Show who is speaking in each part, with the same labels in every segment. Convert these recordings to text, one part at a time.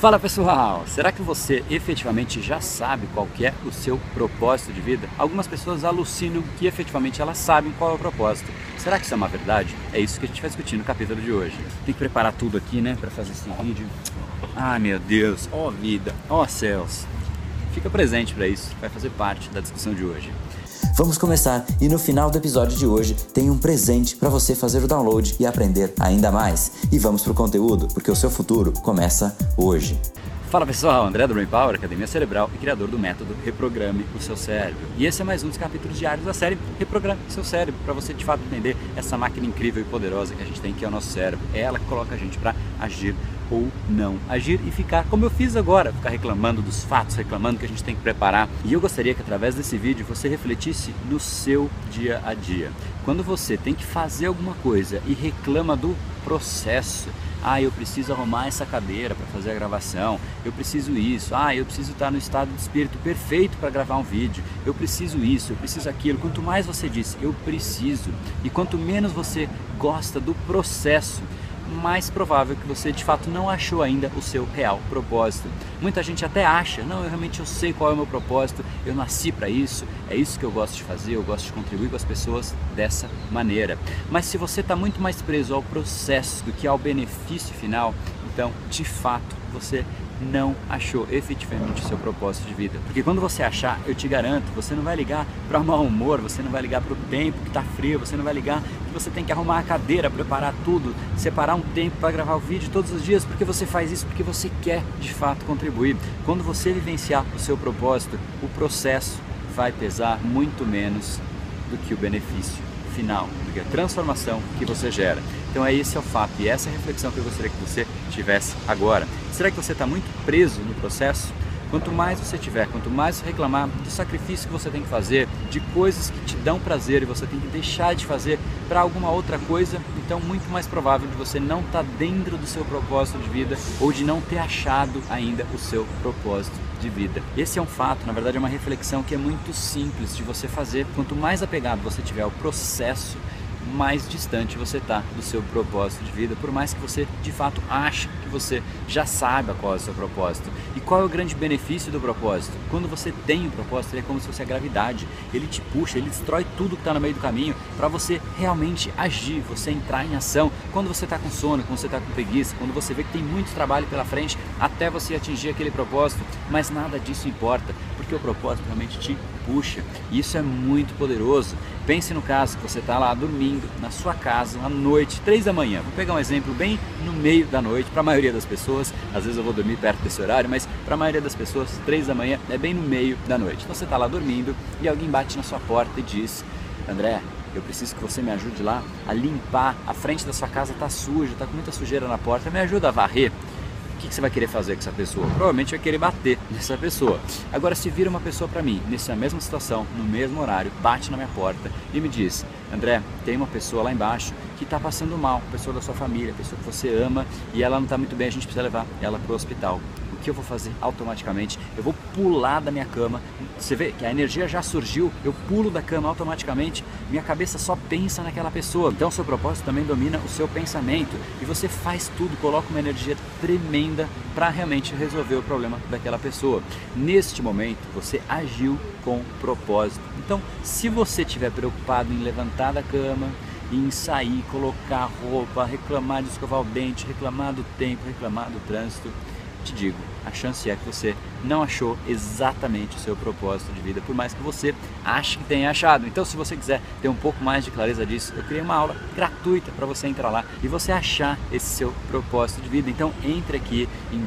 Speaker 1: Fala pessoal, será que você efetivamente já sabe qual que é o seu propósito de vida? Algumas pessoas alucinam que efetivamente elas sabem qual é o propósito. Será que isso é uma verdade? É isso que a gente vai discutir no capítulo de hoje. Tem que preparar tudo aqui, né, para fazer esse vídeo. Ah, meu Deus, ó vida, ó céus. Fica presente para isso, vai fazer parte da discussão de hoje.
Speaker 2: Vamos começar e no final do episódio de hoje tem um presente para você fazer o download e aprender ainda mais. E vamos pro conteúdo, porque o seu futuro começa hoje.
Speaker 1: Fala pessoal, André do Brain Power, Academia Cerebral e criador do método Reprograme o Seu Cérebro. E esse é mais um dos capítulos diários da série Reprograme o Seu Cérebro, para você de fato entender essa máquina incrível e poderosa que a gente tem, que é o nosso cérebro. É ela que coloca a gente para agir ou não agir e ficar como eu fiz agora, ficar reclamando dos fatos, reclamando que a gente tem que preparar. E eu gostaria que através desse vídeo você refletisse no seu dia a dia. Quando você tem que fazer alguma coisa e reclama do processo, eu preciso arrumar essa cadeira para fazer a gravação, eu preciso isso, eu preciso estar no estado de espírito perfeito para gravar um vídeo, eu preciso isso, eu preciso aquilo. Quanto mais você diz eu preciso e quanto menos você gosta do processo, mais provável que você de fato não achou ainda o seu real propósito. Muita gente até acha, não, eu sei qual é o meu propósito, eu nasci para isso, é isso que eu gosto de fazer, eu gosto de contribuir com as pessoas dessa maneira. Mas se você está muito mais preso ao processo do que ao benefício final, então de fato você não achou efetivamente o seu propósito de vida. Porque quando você achar, eu te garanto, você não vai ligar para o mau humor, você não vai ligar para o tempo que está frio, você não vai ligar que você tem que arrumar a cadeira, preparar tudo, separar um tempo para gravar o vídeo todos os dias, porque você faz isso porque você quer de fato contribuir. Quando você vivenciar o seu propósito, o processo vai pesar muito menos do que o benefício final, do que a transformação que você gera. Então esse é o fato e essa é a reflexão que eu gostaria que você tivesse agora. Será que você está muito preso no processo? Quanto mais você tiver, quanto mais você reclamar do sacrifício que você tem que fazer, de coisas que te dão prazer e você tem que deixar de fazer para alguma outra coisa, então muito mais provável de você não estar dentro do seu propósito de vida ou de não ter achado ainda o seu propósito de vida. Esse é um fato, na verdade é uma reflexão que é muito simples de você fazer. Quanto mais apegado você tiver ao processo, mais distante você está do seu propósito de vida, por mais que você de fato ache que você já saiba qual é o seu propósito. E qual é o grande benefício do propósito? Quando você tem um propósito, ele é como se fosse a gravidade, ele te puxa, ele destrói tudo que está no meio do caminho para você realmente agir, você entrar em ação. Quando você está com sono, quando você está com preguiça, quando você vê que tem muito trabalho pela frente até você atingir aquele propósito, mas nada disso importa, porque o propósito realmente te puxa. E isso é muito poderoso. Pense no caso que você está lá dormindo na sua casa à noite, 3 da manhã. Vou pegar um exemplo bem no meio da noite, para a maioria das pessoas. Às vezes eu vou dormir perto desse horário, mas para a maioria das pessoas 3 da manhã é bem no meio da noite. Então você está lá dormindo e alguém bate na sua porta e diz: André, eu preciso que você me ajude lá a limpar, a frente da sua casa está suja, está com muita sujeira na porta, me ajuda a varrer. O que você vai querer fazer com essa pessoa? Provavelmente vai querer bater nessa pessoa. Agora, se vira uma pessoa para mim, nessa mesma situação, no mesmo horário, bate na minha porta e me diz: André, tem uma pessoa lá embaixo que está passando mal, pessoa da sua família, pessoa que você ama, e ela não está muito bem, a gente precisa levar ela para o hospital. O que eu vou fazer automaticamente? Eu vou pular da minha cama. Você vê que a energia já surgiu, eu pulo da cama automaticamente, minha cabeça só pensa naquela pessoa. Então o seu propósito também domina o seu pensamento e você faz tudo, coloca uma energia tremenda para realmente resolver o problema daquela pessoa. Neste momento você agiu com propósito. Então se você estiver preocupado em levantar da cama, em sair, colocar roupa, reclamar de escovar o dente, reclamar do tempo, reclamar do trânsito, te digo, a chance é que você não achou exatamente o seu propósito de vida, por mais que você ache que tenha achado. Então, se você quiser ter um pouco mais de clareza disso, eu criei uma aula gratuita para você entrar lá e você achar esse seu propósito de vida. Então, entre aqui em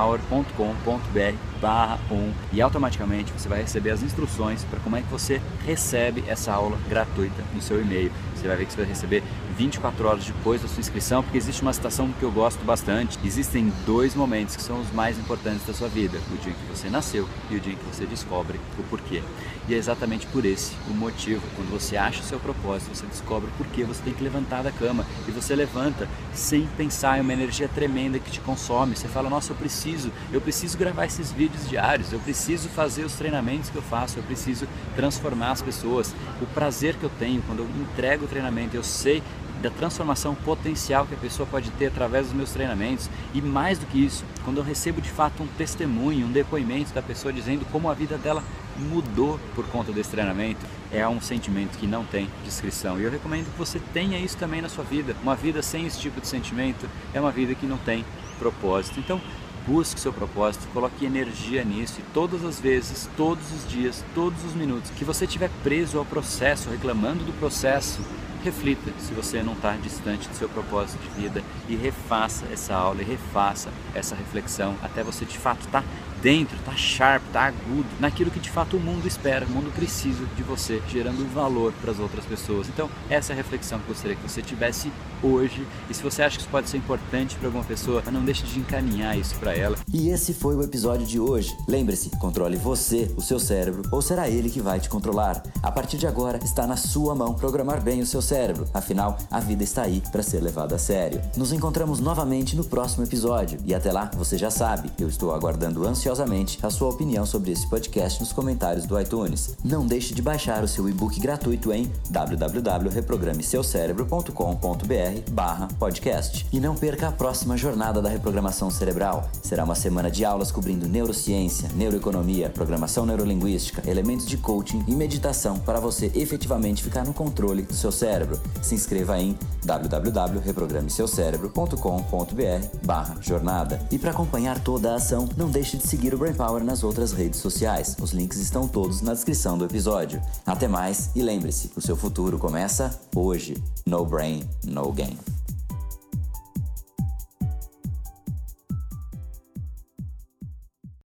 Speaker 1: brainpower.com.br/1 e automaticamente você vai receber as instruções para como é que você recebe essa aula gratuita no seu e-mail. Você vai ver que você vai receber 24 horas depois da sua inscrição, porque existe uma citação que eu gosto bastante. Existem 2 momentos que são os mais importantes da sua vida: o dia em que você nasceu e o dia em que você descobre o porquê. E é exatamente por esse o motivo. Quando você acha o seu propósito, você descobre o porquê você tem que levantar da cama. E você levanta sem pensar, em uma energia tremenda que te consome. Você fala: nossa, eu preciso gravar esses vídeos diários, eu preciso fazer os treinamentos que eu faço, eu preciso transformar as pessoas. O prazer que eu tenho quando eu entrego o treinamento, eu sei da transformação potencial que a pessoa pode ter através dos meus treinamentos. E mais do que isso, quando eu recebo de fato um testemunho, um depoimento da pessoa dizendo como a vida dela mudou por conta desse treinamento, é um sentimento que não tem descrição. E eu recomendo que você tenha isso também na sua vida. Uma vida sem esse tipo de sentimento é uma vida que não tem propósito. Então, busque seu propósito, coloque energia nisso e todas as vezes, todos os dias, todos os minutos que você estiver preso ao processo, reclamando do processo, reflita se você não está distante do seu propósito de vida e refaça essa aula e refaça essa reflexão até você de fato estar dentro, tá sharp, tá agudo, naquilo que de fato o mundo espera, o mundo precisa de você, gerando valor para as outras pessoas. Então, essa é a reflexão que eu gostaria que você tivesse hoje. E se você acha que isso pode ser importante para alguma pessoa, não deixe de encaminhar isso para ela.
Speaker 2: E esse foi o episódio de hoje. Lembre-se, controle você, o seu cérebro, ou será ele que vai te controlar? A partir de agora, está na sua mão programar bem o seu cérebro. Afinal, a vida está aí para ser levada a sério. Nos encontramos novamente no próximo episódio. E até lá, você já sabe, eu estou aguardando ansiosamente a sua opinião sobre esse podcast nos comentários do iTunes. Não deixe de baixar o seu e-book gratuito em www.reprogrameseucerebro.com.br/podcast. E não perca a próxima jornada da reprogramação cerebral. Será uma semana de aulas cobrindo neurociência, neuroeconomia, programação neurolinguística, elementos de coaching e meditação para você efetivamente ficar no controle do seu cérebro. Se inscreva em www.reprogrameseucerebro.com.br/jornada. E para acompanhar toda a ação, não deixe de seguir o Brain Power nas outras redes sociais. Os links estão todos na descrição do episódio. Até mais e lembre-se, o seu futuro começa hoje. No brain, no game.